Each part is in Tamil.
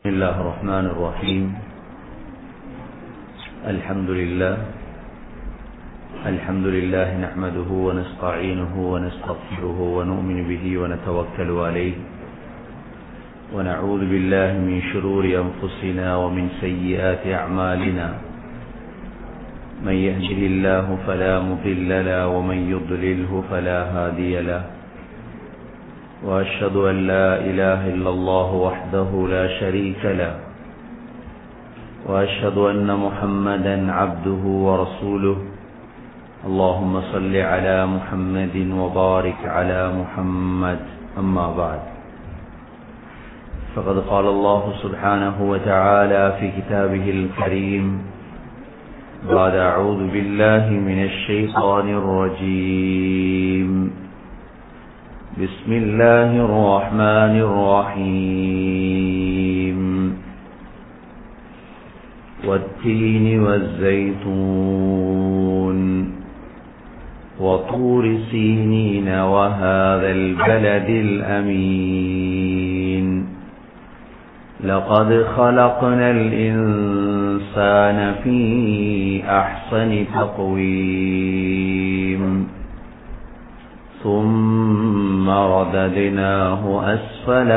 بسم الله الرحمن الرحيم. الحمد لله نحمده ونستعينه ونستغفره ونؤمن به ونتوكل عليه ونعوذ بالله من شرور أنفسنا ومن سيئات أعمالنا. من يهده الله فلا مضل له ومن يضلله فلا هادي له. وأشهد أن لا إله إلا الله وحده لا شريك له. وأشهد أن محمدا عبده ورسوله. اللهم صل على محمد وبارك على محمد. أما بعد، فقد قال الله سبحانه وتعالى في كتابه الكريم بعد أعوذ بالله من الشيطان الرجيم. بسم الله الرحمن الرحيم. والتين والزيتون وطور سينين وهذا البلد الأمين. لقد خلقنا الإنسان في أحسن تقويم ثم رددناه أسفل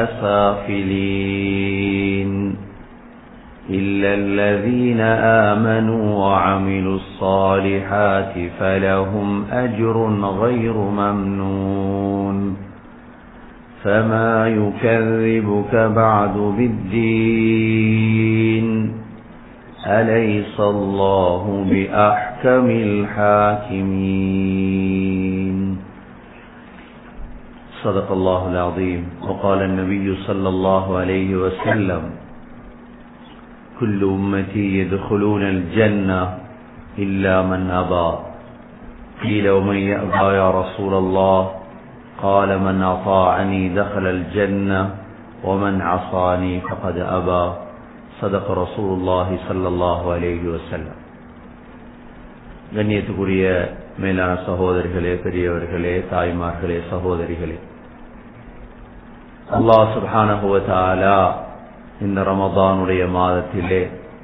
سافلين إلا الذين آمنوا وعملوا الصالحات فلهم أجر غير ممنون. فما يكذبك بعد بالدين؟ أليس الله بأحكم الحاكمين. صدق الله العظيم. وقال النبي صلى الله عليه وسلم: كل أمتي يدخلون الجنة إلا من أبى. قيل: ومن يأبى يا رسول الله؟ قال: من أطاعني دخل الجنة ومن عصاني فقد أبى. صدق رسول الله صلى الله عليه وسلم. கண்ணியத்துக்குரிய மேலான சகோதரிகளே, பெரியவர்களே, தாய்மார்களே, சகோதரிகளே, அல்லாஹ் சுப்ஹானஹு வ தஆலா இந்த ரமதானுடைய மாதத்திலே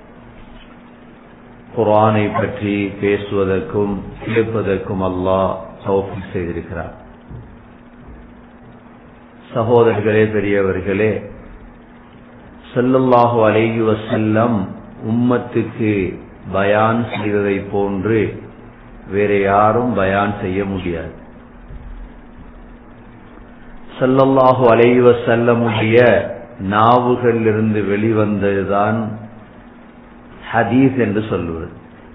குர்ஆனை பற்றி பேசுவதற்கும் கேட்பதற்கும் அல்லாஹ் தௌஃபீக் செய்திருக்கிறார். சகோதரர்களே, பெரியவர்களே, ஸல்லல்லாஹு அலைஹி வஸல்லம் உம்மத்துக்கு பயான் செய்வதை போன்று வேற யாரும் பயான் செய்ய முடியாது. ஸல்லல்லாஹு அலைஹி வஸல்லமுடைய நாவுகளிலிருந்து வெளிவந்ததுதான் ஹதீஸ் என்று சொல்வது.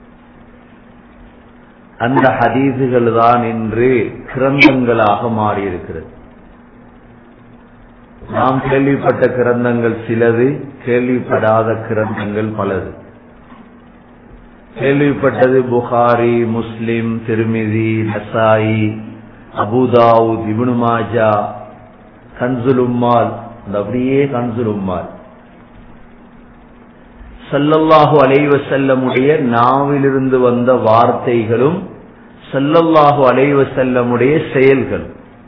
அந்த ஹதீஸுகள் தான் இன்று கிரந்தங்களாக மாறியிருக்கிறது. நாம் கேள்விப்பட்ட கிரந்தங்கள் சிலது, கேள்விப்படாத கிரந்தங்கள் பலது. கேள்விப்பட்டது Bukhari, Muslim, Tirmidhi, Nasai, Abu Dawud, Ibn Majah, Kanzul Ummal, அப்படியே கன்சுல் உம்மால். ஸல்லல்லாஹு அலைஹி வஸல்லமுடைய நாவிலிருந்து வந்த வார்த்தைகளும் ஸல்லல்லாஹு அலைஹி வஸல்லமுடைய செயல்கள்.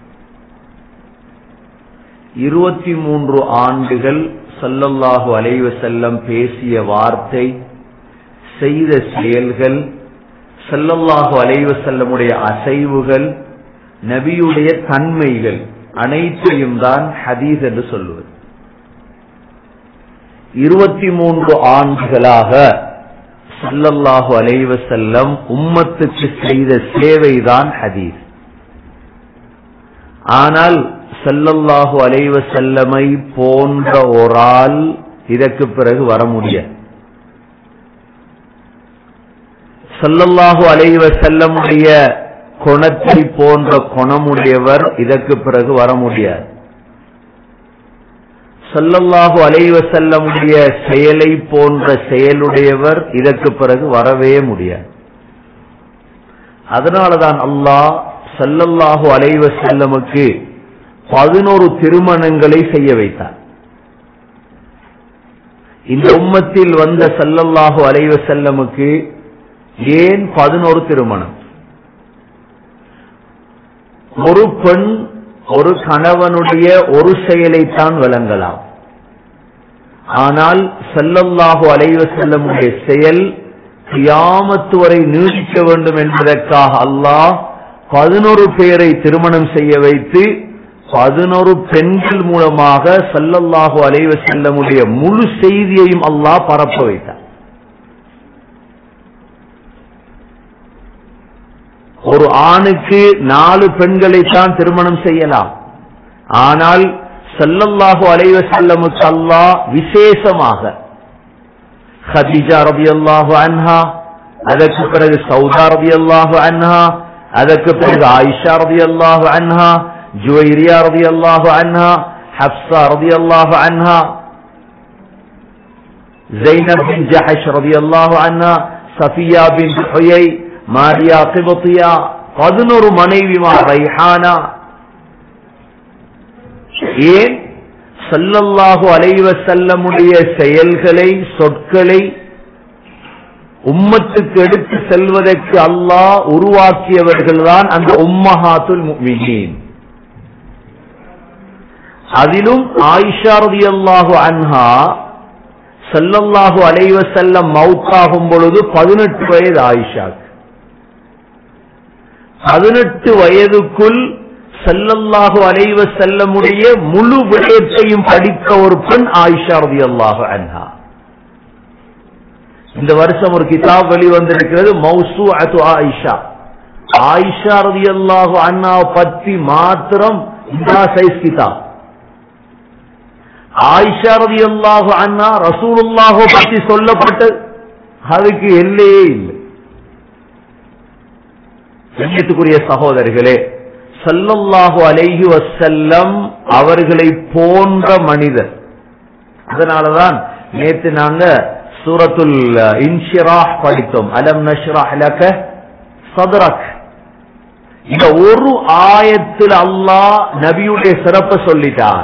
23 ஆண்டுகள் ஸல்லல்லாஹு அலைஹி வஸல்லம் பேசிய வார்த்தை, செய்த செயல்கள், ஸல்லல்லாஹு அலைஹி வஸல்லமுடைய அசைவுகள், நபியுடைய தன்மைகள் அனைத்தையும் தான் ஹதீஸ் என்று சொல்வது. 23 ஆண்டுகளாக ஸல்லல்லாஹு அலைஹி வஸல்லம் உம்மத்துக்கு செய்த சேவைதான் ஹதீஸ். ஆனால் ஸல்லல்லாஹு அலைஹி வஸல்லமை போன்ற ஒரு ஆள் இதற்கு பிறகு வர முடியாது. ஸல்லல்லாஹு அலைஹி வஸல்லமுடைய குணத்தை போன்ற குணமுடையவர் இதற்கு பிறகு வர முடியாது. ஸல்லல்லாஹு அலைஹி வஸல்லமுடைய செயலை போன்ற செயலுடையவர் இதற்கு பிறகு வரவே முடியாது. அதனாலதான் அல்லாஹ் ஸல்லல்லாஹு அலைஹி வஸல்லமுக்கு 11 திருமணங்களை செய்ய வைத்தார். இந்த உம்மத்தில் வந்த ஸல்லல்லாஹு அலைஹி வஸல்லமுக்கு ஏன் 11 திருமணம்? ஒரு பெண் ஒரு கணவனுடைய ஒரு செயலைத்தான் விளங்கலாம். ஆனால் ஸல்லல்லாஹு அலைஹி வஸல்லமுடைய செயல் கியாமத் வரை நீடிக்க வேண்டும் என்பதற்காக அல்லாஹ் 11 பேரை திருமணம் செய்ய வைத்து 11 பெண்கள் மூலமாக ஸல்லல்லாஹு அலைஹி வஸல்லமுடைய முழு செய்தியையும் அல்லாஹ் பரப்ப வைத்தார். ஒரு ஆணுக்கு 4 பெண்களை தான் திருமணம் செய்யலாம். ஆனால் ஸல்லல்லாஹு அலைஹி வஸல்லமுக்கு அல்லாஹ் விசேஷமாக خديجة رضي الله عنها அதற்கு பிறகு சௌதா رضي الله عنها அதற்கு பிறகு ஆயிஷா رضي الله عنها ஜுவைரியா رضي الله عنها ஹப்ஸா رضي الله عنها زينب بن جحش رضي الله عنها சஃபியா பின் ஹுயை மாரியா கிப்தியா 11 மனைவிமார் ரைஹானா. ஏன் ஸல்லல்லாஹு அலைஹி வஸல்லமுடைய செயல்களை சொற்களை உம்மத்துக்கு எடுத்து செல்வதற்கு அல்லாஹ் உருவாக்கியவர்கள்தான் அந்த உம்மஹாத்துல் முஃமினீன். அதிலும் ஆயிஷா ரலியல்லாஹு அன்ஹா ஸல்லல்லாஹு அலைஹி வஸல்லம் மௌத்தாகும் பொழுது 18 வயது ஆயிஷாக்கு. 18 வயதுக்குள் ஸல்லல்லாஹு அலைஹி வஸல்லமுடைய முழு விடயத்தையும் படித்த ஒரு பெண் ஆயிஷா ரலியல்லாஹு அன்ஹா. இந்த வருஷம் ஒரு கிதாப் வெளிவந்திருக்கிறது, மௌசூஅத்து ஆயிஷா. ஆயிஷா ரலியல்லாஹு அன்ஹா பத்தி மாத்திரம் இந்த சைஸ் கிதாப். ஆயிஷா ரலியல்லாஹு அன்ஹா ரசூலுல்லாஹ் பத்தி சொல்லப்பட்டது, அதுக்கு எல்லையே இல்லை. கண்ணியத்துக்குரிய சகோதரர்களே, ஸல்லல்லாஹு அலைஹி வஸல்லம் அவர்களை போன்ற மனிதர். அதனாலதான் நேற்று நாங்க சூரத்துல் இன்ஷிராஹ் படித்தோம், அலம் நஷ்ரஹ் லக ஸத்ரக். இந்த ஒரு ஆயத்தில் அல்லாஹ் நபியுடைய சிறப்பை சொல்லிட்டார்.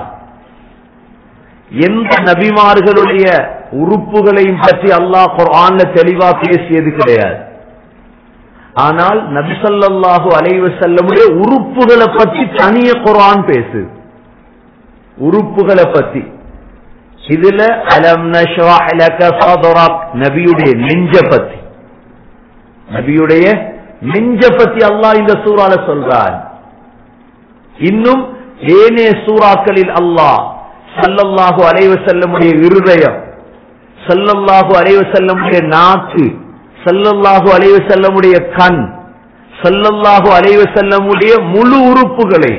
எந்த நபிமார்களுடைய உறுப்புகளையும் பற்றி அல்லாஹ் குர்ஆன்ல தெளிவா பேசியது கிடையாது. ஆனால் நபி ஸல்லல்லாஹு அலைஹி வஸல்லமுடைய உறுப்புகளை பற்றி தனிய குர்ஆன் பேசு. உறுப்புகளை பற்றி இதுல அலம் நஷ்ரஹ் லக ஸத்ரக் நபியுடைய நெஞ்ச பற்றி, நபியுடைய நெஞ்ச பற்றி அல்லாஹ் இந்த சூரால சொல்றார். இன்னும் ஏனைய சூறாக்களில் அல்லாஹ் ஸல்லல்லாஹு அலைஹி வஸல்லமுடைய இருதயம், ஸல்லல்லாஹு அலைஹி வஸல்லமுடைய நாக்கு, ஸல்லல்லாஹு அலைஹி வஸல்லமுடைய கண், ஸல்லல்லாஹு அலைஹி வஸல்லமுடைய முழு உறுப்புகளை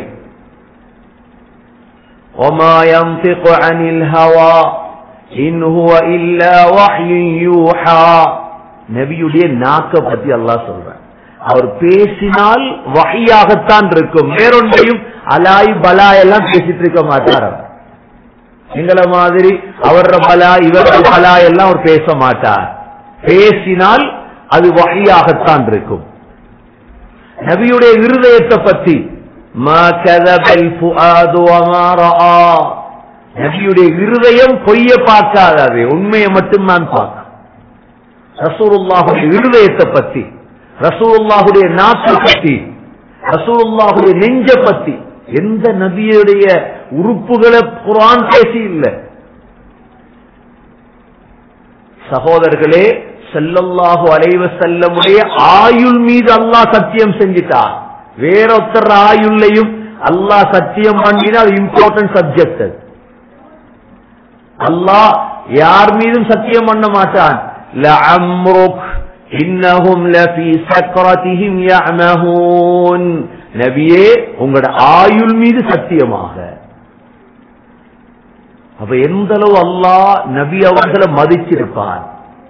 وما ينطق عن الهوى إن هو إلا وحي يوحى. நபியுடைய நாக்க பத்தி அல்லாஹ் சொல்றார். அவர் பேசினால் வஹியாகத்தான் இருக்கும், வேறொன்றையும் அலாய் பலா எல்லாம் பேசிட்டு இருக்க மாட்டார். எங்களை மாதிரி அவர பலா இவர பலா எல்லாம் அவர் பேச மாட்டார். பேசினால் அது வஹியாகத்தான் இருக்கும். நபியுடைய இருதயத்தை பற்றி மா கதபல் ஃபுஆது வமா ரஆ, நபியுடைய இருதயம் பொய்ய பார்க்காதது, உண்மையை மட்டும் நான் பார்க்க. ரசூலுல்லாஹுடைய இருதயத்தை பற்றி, ரசூலுல்லாஹுடைய நாக்கை பற்றி, ரசூலுல்லாஹுடைய நெஞ்ச பற்றி எந்த நபியுடைய உறுப்புகளை குர்ஆன் பேசி இல்லை. சகோதரர்களே, ஸல்லல்லாஹு அலைஹி வஸல்லமுடைய ஆயுள் மீது அல்லாஹ் சத்தியம் செஞ்சிட்டார். வேறொத்தர் ஆயுள்ளையும் அல்லாஹ் சத்தியம் பண்ணினா அது இம்பார்ட்டன்ட் சப்ஜெக்ட். அல்லாஹ் யார் மீதும் சத்தியம் பண்ண மாட்டான். லஅம்ருக் இன்னஹும் லஃபீ சக்ரதிஹிம் யஅமஹூன். நபியே, உங்களோட ஆயுள் மீது சத்தியமாக. அப்ப எந்த அளவு அல்லாஹ் நபி அவர்களை மதிச்சிருப்பான்,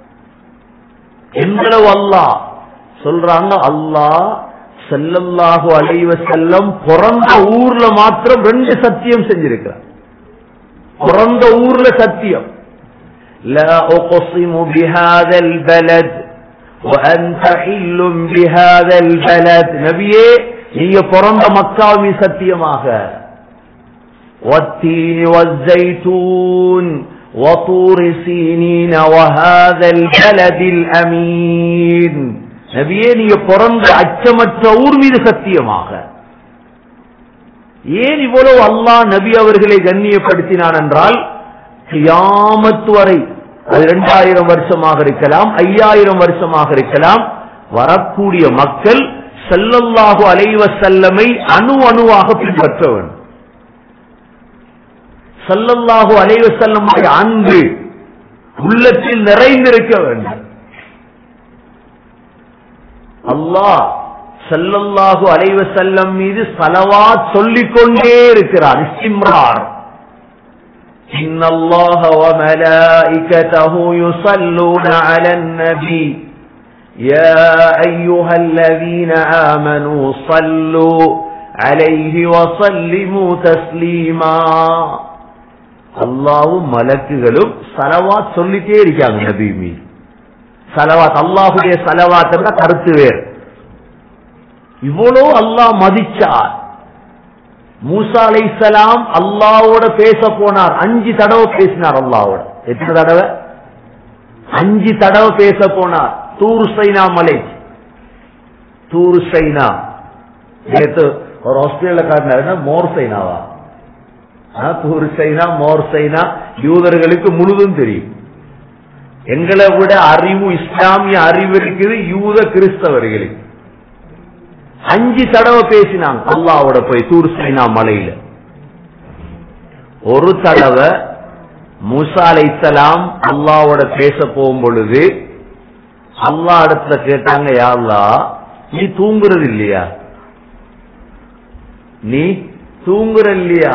எந்த அளவு அல்லாஹ் சொல்றாங்க. அல்லாஹ் ஸல்லல்லாஹு அலைஹி வஸல்லம் பிறந்த ஊர்ல மாத்திரம் 2 சத்தியம் செஞ்சிருக்கிறார். பிறந்த ஊர்ல சத்தியம், லா உக்ஸிமு பிஹாதல் பலத் வ அன்த ஹில்லும் பிஹாதல் பலத். நபியே, நீங்க பிறந்த மக்காவி சத்தியமாக, வத்தீன் வஸ்ஸைத்தூன் வதூர் சீனீன் வஹாதல் பலதில் அமீன். நபியே, நீங்க பிறந்த அச்சமற்ற ஊர் மீது சத்தியமாக. ஏன் இவ்வளவு அல்லாஹ் நபி அவர்களை கண்ணியப்படுத்தினான் என்றால், கியாமத் வரை, அது 2000 வருஷமாக இருக்கலாம், 5000 வருஷமாக இருக்கலாம், வரக்கூடிய மக்கள் ஸல்லல்லாஹு அலைஹி வஸல்லமை அணு அணுவாக பின்பற்ற வேண்டும். ஸல்லல்லாஹு அலைஹி வஸல்லமுடைய அன்பு உள்ளத்தில் நிறைந்திருக்க வேண்டும். அல்லாஹ் ஸல்லல்லாஹு அலைஹி வஸல்லம் மீது ஸலவாத் சொல்லிக்கொண்டே இருக்கிறார். இஸ்திம்ரார். இன்னல்லாஹ வ மலாயிகதஹு யுஸல்லூன அலன் நபி யா அய்யுஹல்லதீன ஆமனூ ஸல்லூ அலைஹி வ ஸல்லிமூ தஸ்லீமா. அல்லாஹ்வும் மலக்குகளும் ஸலவாத் சொல்லிட்டே இருக்காங்க நபி மீது. ஸலவாத், அல்லாஹ்வுடைய ஸலவாத் என்ற கருத்து வேறு. இவ்வளோ அல்லாஹ் மதிச்சார். மூசா அலைஹிஸ்ஸலாம் அல்லாஹ்வோட பேச போனார். 5 தடவை பேசினார் அல்லாஹ்வோட. எத்தனை தடவை? 5 தடவை பேச போனார். தூர் சைனா மலை, தூர் சைனா. நேற்று ஒரு ஹாஸ்பிட்டல்ல காட்டினாருன்னா மோர் சைனாவா? தூர் சைனா, மோர் சைனா யூதர்களுக்கு முழுதும் தெரியும். எங்களை விட அறிவு, இஸ்லாமிய அறிவு இருக்குது யூத கிறிஸ்தவர்களுக்கு. 5 தடவை பேசினாங்க அல்லாஹ்வோட போய் தூர் சைனா மலையில. ஒரு தடவை மூசா அலைஹிஸ்ஸலாம் அல்லாஹ்வோட பேச போகும் பொழுது அல்லாஹ் இடத்துல கேட்டாங்க, யா அல்லாஹ், நீ தூங்குறது இல்லையா? நீ தூங்குற இல்லையா?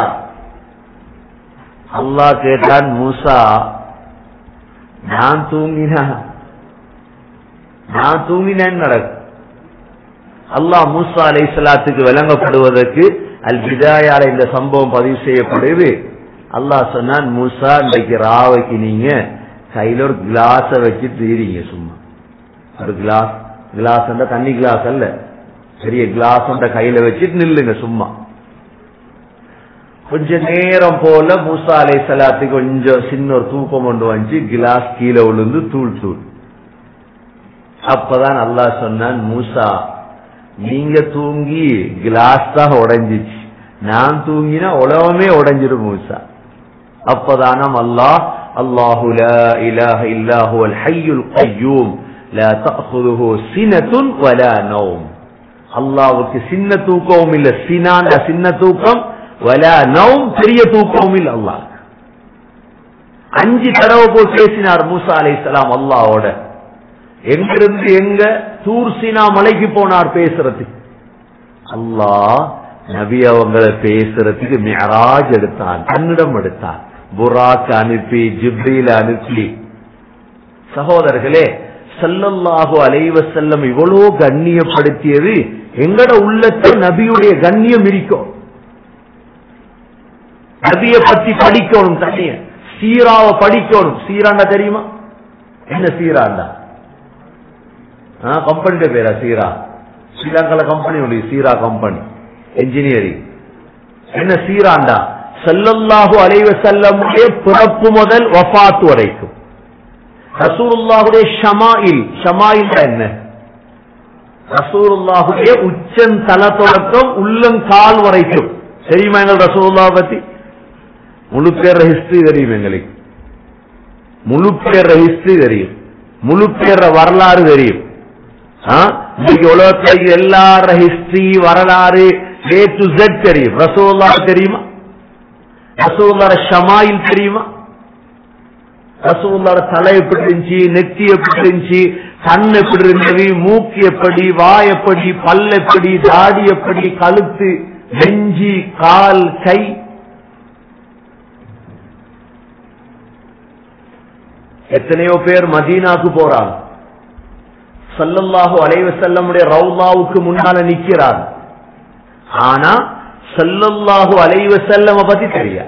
அல்லாஹ் கேட்டான், மூசா, நான் தூங்கினேன் நடக்கும். அல்லாஹ் மூசா அலைஹிஸ்ஸலாத்துக்கு விளங்கப்படுவதற்கு அல் பிதாயால இந்த சம்பவம் பதிவு செய்யப்படுது. அல்லாஹ் சொன்னான், மூசா, இன்றைக்கு ராவைக்கு நீங்க கையில ஒரு கிளாஸ வச்சு தீரீங்க. சும்மா ஒரு கிளாஸ் தண்ணி கிளாஸ் அல்ல, பெரிய கிளாஸ் கையில வச்சுட்டு நில்லுங்க. சும்மா கொஞ்ச நேரம் போல மூசா அலைஹிஸ்ஸலாத்துக்கு கொஞ்சம் சின்ன ஒரு தூக்கம் கொண்டு வந்து கிளாஸ் கீழே விழுந்து தூள் தூள். அப்பதான் அல்லாஹ் சொன்னான், மூசா, நீங்க தூங்கி கிளாஸ் தான் உடைஞ்சிச்சு, நான் தூங்கினா உலகமே உடைஞ்சிரும் மூசா. அப்பதானம் அல்லாஹ், அல்லாஹு லா இலாஹ இல்லா ஹுவல் ஹய்யுல் கய்யூம் லா தஅഖுதுஹு சினத்துன் வலா நௌம். அல்லாஹ்வுக்கு சின்ன தூக்கமும் இல்ல, சினான சின்ன தூக்கம், வலா நௌம் பெரிய தூக்கமும் இல்ல. அல்லாஹ் 5 தடவை போய் பேசினார் மூசா அலைஹிஸ்ஸலாம் அல்லாஹ்வோட. எங்கிருந்து எங்க? தூர் சீனா மலைக்கு போனார் பேசுறதுக்கு. அல்லாஹ் நபி அவங்களை பேசுறதுக்கு மிஅராஜ் எடுத்தான், தன்னிடம் எடுத்தான். புராக் அனுப்பி, ஜிப்ரீல் அனுப்பி. சகோதரர்களே, ஸல்லல்லாஹு அலைஹி வஸல்லம் இவ்வளவு கண்ணியப்படுத்தியது எங்கட உள்ளத்தில் நபியுடைய கண்ணியம் இருக்கும். நபியை பத்தி படிக்கணும், தனிய சீராவை படிக்கணும். சீராண்டா தெரியுமா? என்ன சீராண்டா? கம்பெனியோட பேரா சீரா? ஸ்ரீலங்கால கம்பெனி உண்டு, சீரா கம்பெனி என்ஜினியரிங். என்ன சீராண்டா? ஸல்லல்லாஹு அலைஹி வஸல்லமுடைய பிறப்பு முதல் வஃபாத் வரைக்கும் ரசூலுல்லாஹுடைய ஷமாயில். ஷமாயில் என்ன? ரசூலுல்லாஹுடைய உச்சன் தல தொடக்கம் உள்ளங்கால் வரைக்கும் தெரியுமா? எங்கள் ரசூலுல்லாஹ் பத்தி முழு பேர் ஹிஸ்டரி தெரியும் எங்களுக்கு. முழு பேர் ஹிஸ்டரி தெரியும், முழு பேர் வரலாறு தெரியும். இன்னைக்கு உலகத்தில் எல்லார ஹிஸ்டரி, வரலாறு A to Z தெரியும். ரசூலுல்லாஹ் தெரியுமா? ரசூலுல்லாஹ் ஷமாயில் தெரியுமா? ரசூலுல்லாஹ் தலை எப்படி இருந்துச்சு, நெத்தி எப்படி இருந்துச்சு, கண் எப்படி இருந்தது, மூக்கு எப்படி, வாய் எப்படி, பல் எப்படி, தாடி எப்படி, கழுத்து, நெஞ்சி, கால், கை. எத்தனையோ பேர் மதீனாக்கு போறாங்க, ஸல்லல்லாஹு அலைஹி வஸல்லமுடைய ரவுலாவுக்கு முன்னால நிக்கிறார். ஆனா ஸல்லல்லாஹு அலைஹி வஸல்லம் பத்தி தெரியாது.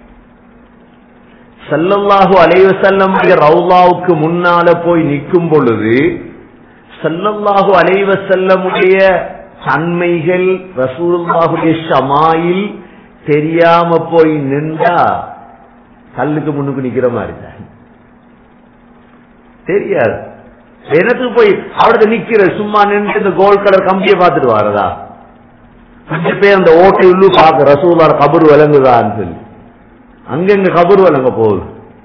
ஸல்லல்லாஹு அலைஹி வஸல்லமுடைய ரவுலாவுக்கு முன்னால போய் நிற்கும் பொழுது ஸல்லல்லாஹு அலைஹி வஸல்லமுடைய தன்மைகள், ரசூலுல்லாஹுடைய ஷமாயில் தெரியாம போய் நின்றா கல்லுக்கு முன்னுக்கு நிக்கிற மாதிரி தெரியாது. எனக்கு போய் அவருக்கு நிக்கிற சும்மா நின்று இந்த கோல்ட் கலர் கம்பியை பார்த்துட்டு வரதா? கொஞ்சம் பேர் அந்த ஓட்டை உள்ளு பார்க்க ரசூலுல்லாஹ் கபர் விளங்குதான்னு சொல்லி அங்கங்க கபர் விளங்க போகுது.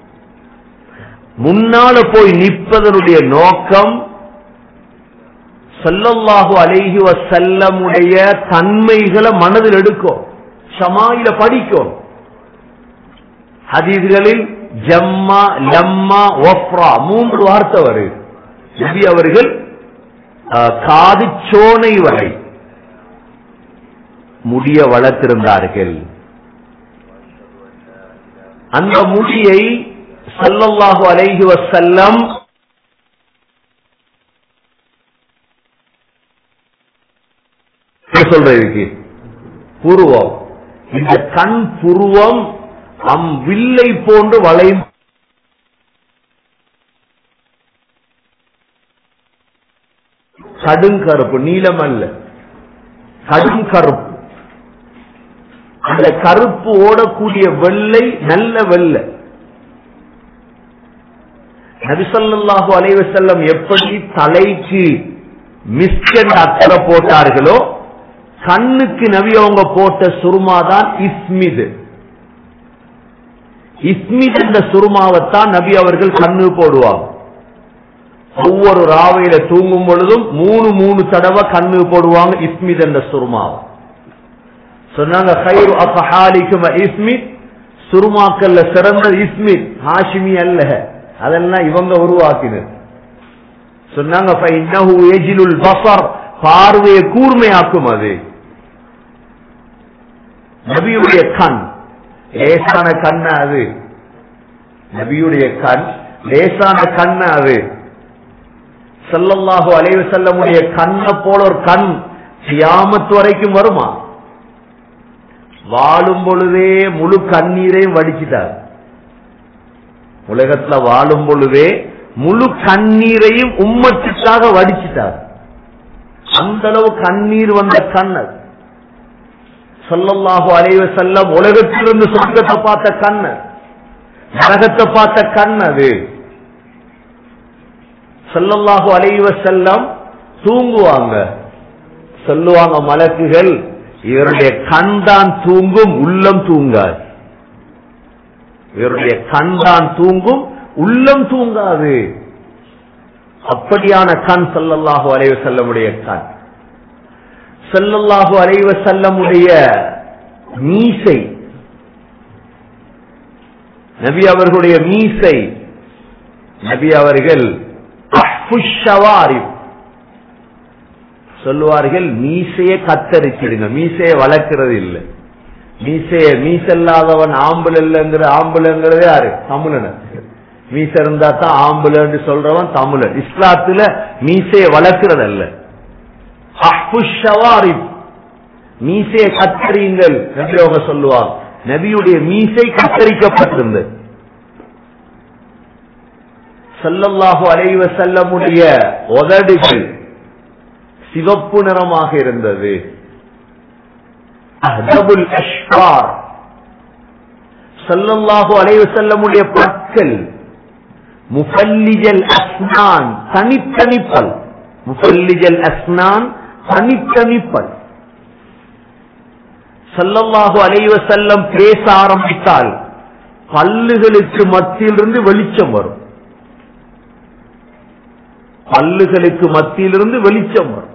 முன்னால போய் நிற்பதனுடைய நோக்கம் ஸல்லல்லாஹு அலைஹி வஸல்லமுடைய தன்மைகளை மனதில் எடுக்கும், ஷமாயில படிக்கும். ஹதீஸ்களில் ஜம்மா, லம்மா, வஃப்ரா 3 வார்த்தை வருது. நபி அவர்கள் காது சோனை வரை முடிய வளர்த்திருந்தார்கள். அந்த முடியை ஸல்லல்லாஹு அலைஹி வஸல்லம் சொல்றதுக்கு புருவம், இந்த கண் புருவம் வில்லை போன்று வளைந்து கடுங்கருப்பு, நீலம் அல்ல, கடுங்கருப்பு. அந்த கருப்பு ஓடக்கூடிய வெள்ளை நல்ல வெள்ளை. நபி ஸல்லல்லாஹு அலைஹி வஸல்லம் எப்படி தலைக்கு மிஸ்கண்ட் அத்தரை போட்டார்களோ, கண்ணுக்கு நபி அவங்க போட்ட சுருமாதான் இஸ்மித். இஸ்மித் என்ற சுருமாவத்தான் நபி அவர்கள் கண்ணு போடுவாங்க. ஒவ்வொரு ராவையில தூங்கும் பொழுதும் 3 தடவை கண்ணு போடுவாங்க இஸ்மித் என்ற சுருமாவை. சொன்னாங்க கைரு அஃஹாலிக்கும் இஸ்மித், சுருமாக்கல்ல சிறந்த இஸ்மித் ஹாஷிமி அல்ல, அதெல்லாம் இவங்க உருவாக்கினர். சொன்னாங்க ஃபஇன்னஹு யஜிலுல் பஸர், பார்வையை கூர்மையாக்கும். அது நபியுடைய கண், லேசான கண் அது. நபியுடைய கண் லேசான கண் அது. ஸல்லல்லாஹு அலைஹி வஸல்லமுடைய கண்ணை போல ஒரு கண் கியாமத் வரைக்கும் வருமா? வாழும் பொழுதே முழு கண்ணீரையும் வடிச்சிட்டார். உலகத்துல வாழும் பொழுதே முழு கண்ணீரையும் உம்மத்துக்காக வடிச்சிட்டார். அந்த அளவு கண்ணீர் வந்த கண் அது. ஸல்லல்லாஹு அலைஹி வஸல்லம் உலகத்திலிருந்து சொர்க்கத்தை பார்த்த கண், நரகத்தை பார்த்த கண் அது. ஸல்லல்லாஹு அலைஹி வஸல்லம் தூங்குவாங்க, சொல்லுவாங்க மலக்குகள், இவருடைய கண் தான் தூங்கும், உள்ளம் தூங்காது. இவருடைய கண் தான் தூங்கும், உள்ளம் தூங்காது. அப்படியான கண் ஸல்லல்லாஹு அலைஹி வஸல்லமுடைய கண். ஸல்லல்லாஹு அலைஹி வஸல்லமுடைய மீசை, நபி அவர்களுடைய மீசை, நபி அவர்கள் சொல்லுவார்கள், மீசையை கத்தரிச்சிடுங்க, மீசையை வளர்க்கிறது இல்லை. மீசல்லாதவன் ஆம்புலங்கிற, ஆம்புலங்கிறது யாரு? தமிழன். மீச இருந்தா தான் ஆம்புலன்னு சொல்றவன் தமிழன். இஸ்லாத்துல மீசையை வளர்க்கிறது அல்ல. மீசையை கத்தரியுங்கள் நபி அவங்க சொல்லுவாங்க. நபியுடைய மீசை கத்தரிக்கப்பட்டிருந்தது. ஸல்லல்லாஹு அலைஹி வஸல்லமுடைய உதடுகள் சிவப்பு நிறமாக இருந்தது. அஹ்தபுல் அஷ்ஃபார். ஸல்லல்லாஹு அலைஹி வஸல்லமுடைய பற்கள் முஃபல்லிஜல் அஸ்னான், தனித்தனிப்பல். முஃபல்லிஜல் அஸ்னான், தனித்தனிப்பல். ஸல்லல்லாஹு அலைஹி வஸல்லம் பேச ஆரம்பித்தால் பல்லுகளுக்கு மத்தியிலிருந்து வெளிச்சம் வரும். பல்லுகளுக்கு மத்தியிலிருந்து வெளிச்சம் வரும்.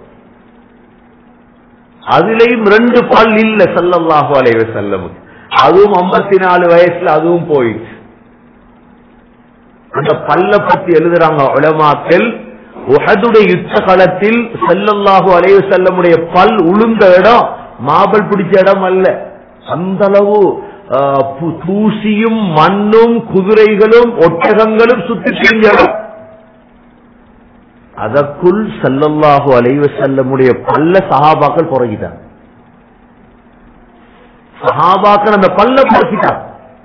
அதிலையும் 2 பல் இல்ல ஸல்லல்லாஹு அலைஹி வஸல்லம். அதுவும் 54 வயசுல அதுவும் போயிடுச்சு. அந்த பல்ல பத்தி எழுதுறாங்க உலமாக்கள். உஹதுடைய யுத்த காலத்தில் ஸல்லல்லாஹு அலைஹி வஸல்லமுடைய பல் உளுந்த இடம் மாபல் பிடிச்ச இடம் அல்ல. அந்த அளவு தூசியும் மண்ணும் குதிரைகளும் ஒட்டகங்களும் சுத்தி திரிஞ்ச இடம். அதற்குள் ஸல்லல்லாஹு அலைஹி வஸல்லமுடைய பல்ல சஹாபாக்கள் புறக்கிட்டாங்க. சஹாபாக்கள் அந்த பல்ல புறக்கிட்டாங்க.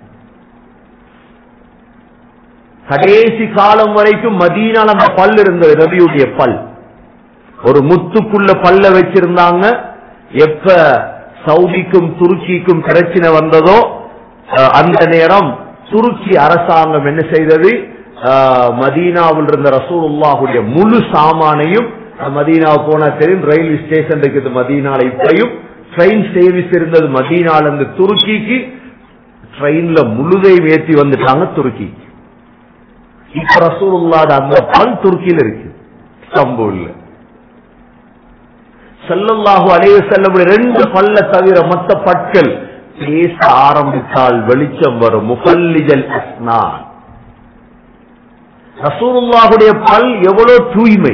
கடைசி காலம் வரைக்கும் மதீனால அந்த பல் இருந்தது, நபியுடைய பல். ஒரு முத்துக்குள்ள பல்ல வச்சிருந்தாங்க. எப்ப சவுதிக்கும் துருக்கிக்கும் பிரச்சனை வந்ததோ அந்த நேரம் துருக்கி அரசாங்கம் என்ன செய்தது, மதீனாவில் இருந்த ரசூலுல்லாஹுடைய முழு சாமானையும், மதீனா போனா தெரியும், ரயில்வே ஸ்டேஷன் இருக்குது மதீனால. இப்பயும் ட்ரெயின் சர்வீஸ் இருந்தது மதீனால இருந்து துருக்கிக்கு. ட்ரெயின்ல முழுதை ஏற்றி வந்துட்டாங்க துருக்கி. இப்ப ரசூலுல்லாஹ் அந்த பல் துருக்கியில் இருக்கு, இஸ்தாம்பூல்ல. ஸல்லல்லாஹு அலைஹி வஸல்லம் 2 பல்ல தவிர மற்ற பற்கள் பேச ஆரம்பித்தால் வெளிச்சம் வரும். முஃபல்லிஜல் அஸ்னான். ரசூலுல்லாஹுடைய பல் எவ்வளவு தூய்மை.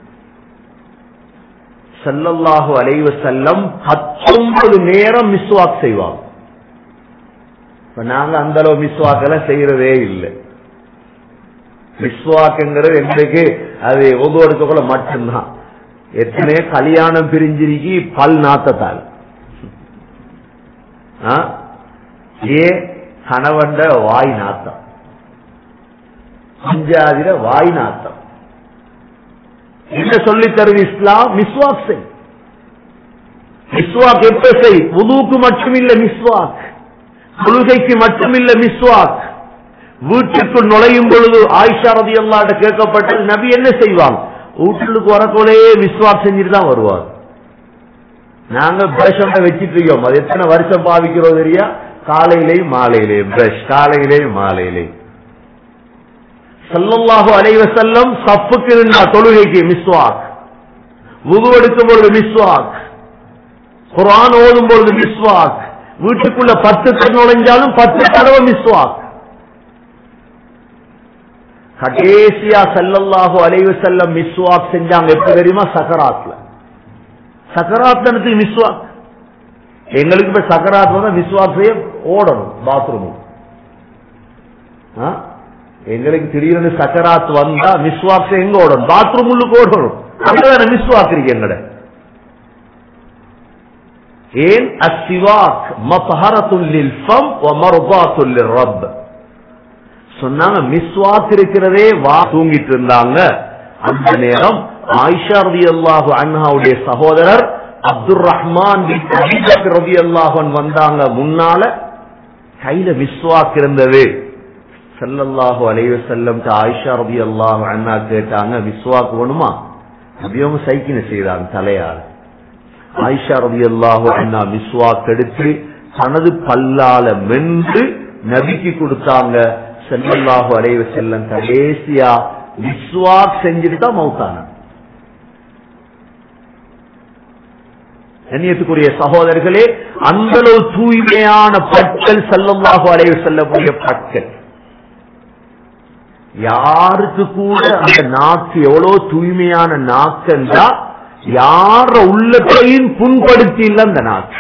ஸல்லல்லாஹு அலைஹி வஸல்லம் 19 நேரம் மிஸ்வாக் செய்வாங்க. நாங்க அந்த அளவு மிஸ்வாக் எல்லாம் செய்யறதே இல்லை. மிஸ்வாக்ங்கிறது எங்களுக்கு அது ஒவ்வொரு எடுக்கக்குள்ள மட்டும்தான். எத்தனை கல்யாணம் பிரிஞ்சிருக்கி பல் நாத்தத்தால் கணவண்ட வாய் நாத்தம், பஞ்சாதிர வாய் நாத்தம். என்ன சொல்லி தருது இஸ்லாம்? மிஸ்வாக் செய். மிஸ்வாக் எப்ப செய்? வுதுக்கு மட்டுமில்ல மிஸ்வாக், தொழுகைக்கு மட்டுமில்ல மிஸ்வாக். வீட்டுக்குள் நுழையும் பொழுது ஆயிஷா ரலியல்லாஹு அன்ஹா கேட்கப்பட்டது, நபி என்ன செய்வாங்க? வீட்டுக்கு வரக்கோலே மிஸ்வாக் செஞ்சுட்டு தான் வருவாங்க. நாங்க பிரஷ் வச்சிட்டு இருக்கோம், அது எத்தனை வருஷம் பாவிக்கிறோம் தெரியா? காலையிலேயும் மாலையிலேயும் பிரஷ், காலையிலேயும் மாலையிலேயும். ஸல்லல்லாஹு அலைஹி வஸல்லம் சஃப்புக்கு நின்றா தொழுகைக்கு மிஸ்வாக், வுது எடுக்கும் பொழுது மிஸ்வாக், குர்ஆன் ஓதும் பொழுது மிஸ்வாக், வீட்டுக்குள்ள 10 கண் நுழைஞ்சாலும் 10 தடவை மிஸ்வாக். கடைசியா ஸல்லல்லாஹு அலைஹி வஸல்லம் மிஸ்வாக் செஞ்சாங்க எப்ப தெரியுமா? சக்கராத்ல. சக்கராத் மிஸ்வாக். எங்களுக்கு இப்ப சக்கராத் வந்தா மிஸ்வாக் செய்ய ஓடணும் பாத்ரூம். எங்களுக்கு திடீர்னு சக்கராத் வந்தா மிஸ்வாக் செய்ய எங்க ஓடணும்? பாத்ரூம் உள்ளுக்கு ஓடணும். அங்கதான மிஸ்வாக் இருக்கு எங்கட. ஏன்? அஸ்ஸிவாக் மத்ஹரத்துல் லில் ஃபம் வ மர்தாத்துல் லிர்ரப். சொன்னாங்க மிஸ்வாக் இருக்கிறதே. வா தூங்கிட்டு இருந்தாங்க. அந்த நேரம் ஆயிஷா ரலியல்லாஹு அன்ஹாவுடைய சகோதரர் Abdur Rahman bin Abi Bakr ரலியல்லாஹு அன்ஹு வந்தாங்க. முன்னால கையில மிஸ்வாக் இருந்தது. ஸல்லல்லாஹு அலைஹி வஸல்லம் ஆயிஷா ரலியல்லாஹு அன்ஹா கேட்டாங்க, மிஸ்வாக் வேணுமா? நபியவங்க சைக்கின செய்தாங்க தலையால். ஆயிஷா ரலியல்லாஹு அன்ஹா மிஸ்வாக் எடுத்து தனது பல்லால மென்று நபிக்கு கொடுத்தாங்க. ஸல்லல்லாஹு அலைஹி வஸல்லம் கடைசியா மிஸ்வாக் செஞ்சுட்டு தான் மௌத்தானாங்க. கண்ணியத்துக்குரிய சகோதரர்களே, அந்த அளவு தூய்மையான பற்கள் ஸல்லல்லாஹு அலைஹி வஸல்லம் பற்கள். யாருக்கு கூட அந்த நாக்கு எவ்வளவு தூய்மையான நாக்குன்றா யார உள்ளத்தையும் புண்படுத்தி இல்ல அந்த நாக்கு.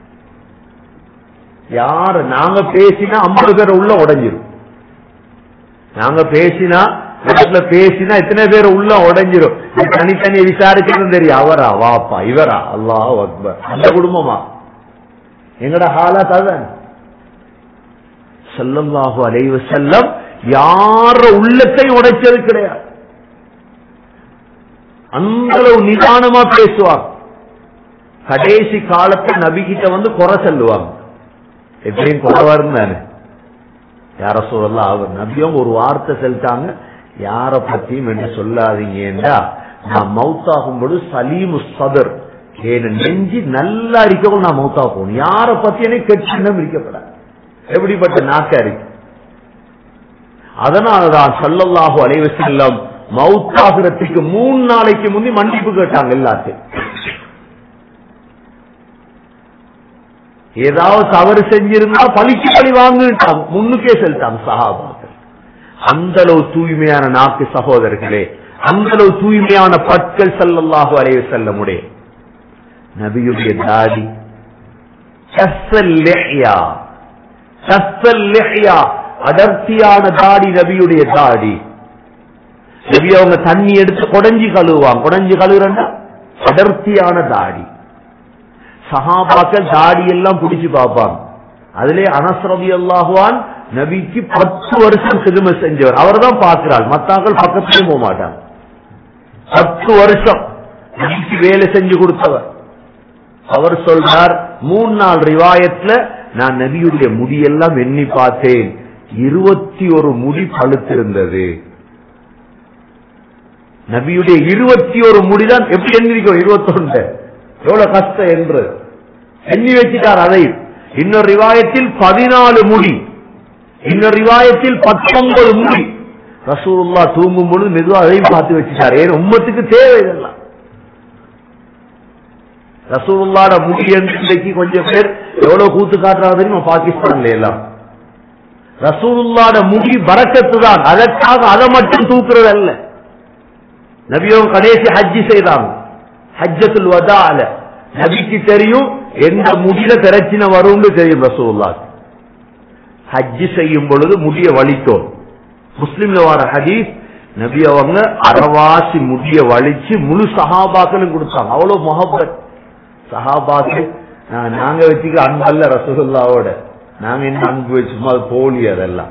யார நாங்க பேசினா 50 பேர் உள்ள உடைஞ்சிரும். நாங்க பேசினா எத்தனை பேர் உள்ள உடைஞ்சிரும். தனித்தனியை விசாரிக்கிறது தெரியும். அவரா வாப்பா இவரா அல்லாஹ் அக்பர் அந்த குடும்பமா எங்கட ஹாலாத் அதான். ஸல்லல்லாஹு அலைஹி வஸல்லம் யார உள்ளத்தை உடைச்சது கிடையாது. அந்த அளவு நிதானமா பேசுவாங்க. கடைசி காலத்தை நபிகிட்ட வந்து குறை சொல்லுவாங்க. எப்படியும் குறை வருந்தானே யார சொல்லலாம். அவர் நபியும் ஒரு வார்த்தை சொல்லிட்டாங்க, யார பத்தியும் என்ன சொல்லாதீங்கடா, நான் மௌத்தாகும் பொழுது சலீமு சதர், ஏன் நெஞ்சி நல்லா இருக்கவும் நான் மௌத்தா போகணும். யார பத்தி எனக்கு கெட்டம் இருக்கப்படாது. எப்படிப்பட்ட நாக்கா இருக்கு. அதனாலதான் ஸல்லல்லாஹு அலைஹி வஸல்லம் மௌத்தாகிறதுக்கு 3 நாளைக்கு முந்தி மன்னிப்பு கேட்டாங்க எல்லாத்தையும். ஏதாவது தவறு செஞ்சிருந்தா பழிக்கு பழி வாங்கிட்டாங்க, முன்னுக்கே செலுத்தாங்க சஹாபாக்கள். அந்த அளவு தூய்மையான நாக்கு சகோதரர்களே, அந்த அளவு தூய்மையான பற்கள் ஸல்லல்லாஹு அலைஹி வஸல்லம் உடைய. நபியுடைய தாடி அடர்த்தியான தாடி, நபியுடைய தாடி. நபி அவங்க தண்ணி எடுத்து கொடைஞ்சி கழுவுவாங்க. கொடைஞ்சி கழுவுறா அடர்த்தியான தாடி. சஹாபாக்கள் தாடி எல்லாம் பிடிச்சு பார்ப்பாங்க. அதிலே அனஸ் ரலியல்லாஹு அன்ஹு நபிக்கு 10 வருஷம் கிதுமத் செஞ்சவர். அவர் தான் பார்க்கிறார், மத்தாக்கள் பக்கத்திலே போக மாட்டாங்க. 10 வருஷம் நபிக்கு வேலை செஞ்சு கொடுத்தவர். அவர் சொல்றார், 3 நாள் ரிவாயத்துல நான் நபியுடைய முடியெல்லாம் எண்ணி பார்த்தேன், 21 முடி பழுத்திருந்தது. நபியுடைய 21 முடிதான் எப்படி எண்ணிருக்கோம்? 21 எவ்வளவு கஷ்டம் என்று எண்ணி வச்சுட்டார். அதை இன்னொரு ரிவாயத்தில் 14 முடி, இன்னொரு ரிவாயத்தில் 19 முடி. ரசூலுல்லாஹ் தூங்கும் பொழுது மெதுவா அதையும் பார்த்து வச்சுட்டாரு. ஏன் உம்மத்துக்கு தேவை இதெல்லாம். ரசூலுல்லாஹ்ட முடி இன்றைக்கு கொஞ்சம் பேர் எவ்வளவு கூத்து காட்டுறாங்க தெரியுமா பாகிஸ்தான்ல எல்லாம். ரசூலுல்லாஹ்ட முடி பரக்கத்து தான், அதற்காக அதை மட்டும் தூக்குறது அல்ல. நபியும் கடைசி ஹஜ்ஜி செய்தாங்க, ஹஜ்ஜத்துல் வதால. நபிக்கு தெரியும் எந்த முடியில பிரச்சனை வரும்னு தெரியும். ரசூலுல்லாஹ் ஹஜ்ஜி செய்யும் பொழுது முடிய வலித்தோம். முஸ்லிம்ல வர ஹதீஸ், நபி அவங்க அரவாசி முடிய வலிச்சு முழு சஹாபாக்களும் கொடுத்தாங்க. அவ்வளவு முஹப்பத் சஹாபாக்கு. நாங்க வச்சுக்க அன்பல்ல ரசூலுல்லாஹ்வோட, நாங்க என்ன அன்பு வச்சுமா போலி அதெல்லாம்.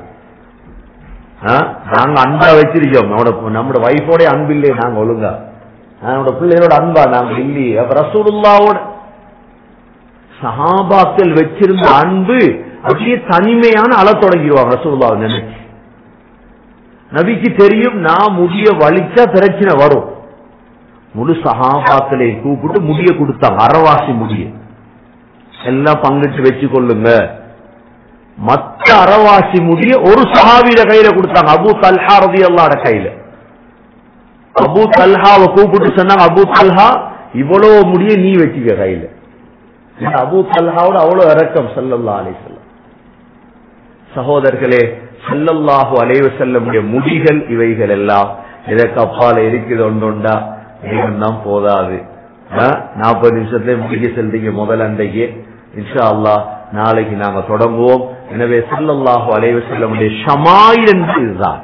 நாங்க அன்பா வச்சிருக்கோம். நம்மளோட வைஃபோட அன்பு இல்லையே நாங்க ஒழுங்கா, நம்மளோட பிள்ளைகளோட அன்பா நாங்க இல்லையே. அப்ப ரசூலுல்லாஹ்வோட சஹாபாக்கள் வச்சிருந்த அன்பு அப்படியே தனிமையான அழ தொடங்கிடுவாங்க ரசூலுல்லாஹ் நினைச்சு. நபிக்கு தெரியும் நான் முடிய வலிச்சா பிரச்சனை வரும். முழு சஹாபாக்களை கூப்பிட்டு முடிய கொடுத்தாங்க, அரவாசி முடிய எல்லாம் பங்கிட்டு வச்சு கொள்ளுங்க. மற்ற அரவாசி முடிய ஒரு சஹாபியோட கையில கொடுத்தாங்க, அபூ தல்ஹா ரலியல்லாஹு அன்ஹு கையில. அபூ தல்ஹாவை கூப்பிட்டு சொன்னாங்க, அபூ தல்ஹா இவ்வளவு முடிய நீ வச்சுக்க கையில. அபூ தல்ஹாவோட அவ்வளவு இரக்கம் ஸல்லல்லாஹு அலைஹி வஸல்லம். சகோதரர்களே, ஸல்லல்லாஹு அலைஹி வஸல்லம் முடிகள் இவைகள் எல்லாம் இதற்கு அப்பால இருக்குது. ஒன்றுண்டா தான் போதாது. 40 நிமிஷத்துல முடிக்க செல்றீங்க முதல் அன்றைக்கு. இன்ஷா அல்லாஹ் நாளைக்கு நாங்க தொடங்குவோம். எனவே ஸல்லல்லாஹு அலைஹி வஸல்லம் ஷமாயில் என்று இதுதான்.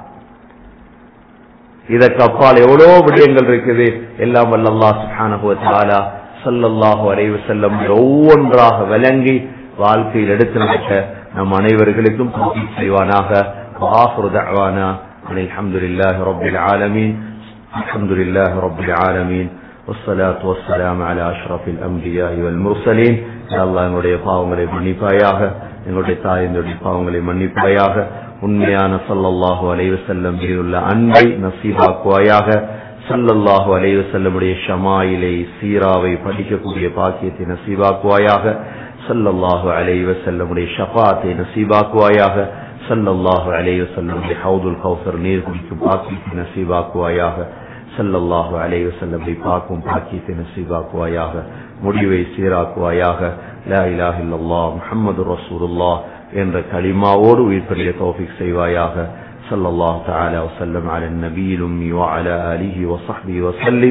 இதற்கு அப்பால் எவ்வளவு விடயங்கள் இருக்குது. எல்லாம் வல்ல அல்லாஹ் சுப்ஹானஹு வ தஆலா ஸல்லல்லாஹு அலைஹி வஸல்லம் ஒவ்வொன்றாக விளங்கி வாழ்க்கையில் எடுத்து நடக்க நம் அனைவர்களுக்கும் தௌஃபீக் செய்வானாக. وآخر دعوانا أن الحمد لله رب العالمين. الحمد لله رب العالمين والصلاة والسلام على أشرف الأنبياء والمرسلين. يا الله எங்களுடைய பாவங்களை மன்னிப்பாயாக, எங்களுடைய தாயினுடைய பாவங்களை மன்னிப்பாயாக. உண்மையான ஸல்லல்லாஹு அலைஹி வஸல்லம் மீதுள்ள அன்பை நசீபாக்குவாயாக. ஸல்லல்லாஹு அலைஹி வஸல்லம் உடைய ஷமாயிலை சீராவை படிக்கக்கூடிய பாக்கியத்தை நசீபாக்குவாயாக. ஸல்லல்லாஹு அலைஹி வஸல்லம் உடைய ஷஃபாத்தை நசீபாக்குவாயாக. ஸல்லல்லாஹு அலைஹி வஸல்லம் உடைய ஹவுதுல் கௌசர் நீர் குடிக்கும் பாக்கியத்தை நசீபாக்குவாயாக. ஸல்லல்லாஹு அலைஹி வஸல்லம் பாக்கும் பாக்கியத்தை நசீபாக்குவாயாக. முடிவை சீராக்குவாயாக. லா இலாஹ இல்லல்லாஹ் முஹம்மதுர் ரசூலுல்லாஹ் என்ற கலிமாவோடு உயிர்ப்படைய தௌஃபீக் செய்வாயாக. ஸல்லல்லாஹு தஆலா வஸல்லம் அலா நபியில் உம்மி வ அலா ஆலிஹி வ ஸஹ்பிஹி வஸல்லம்.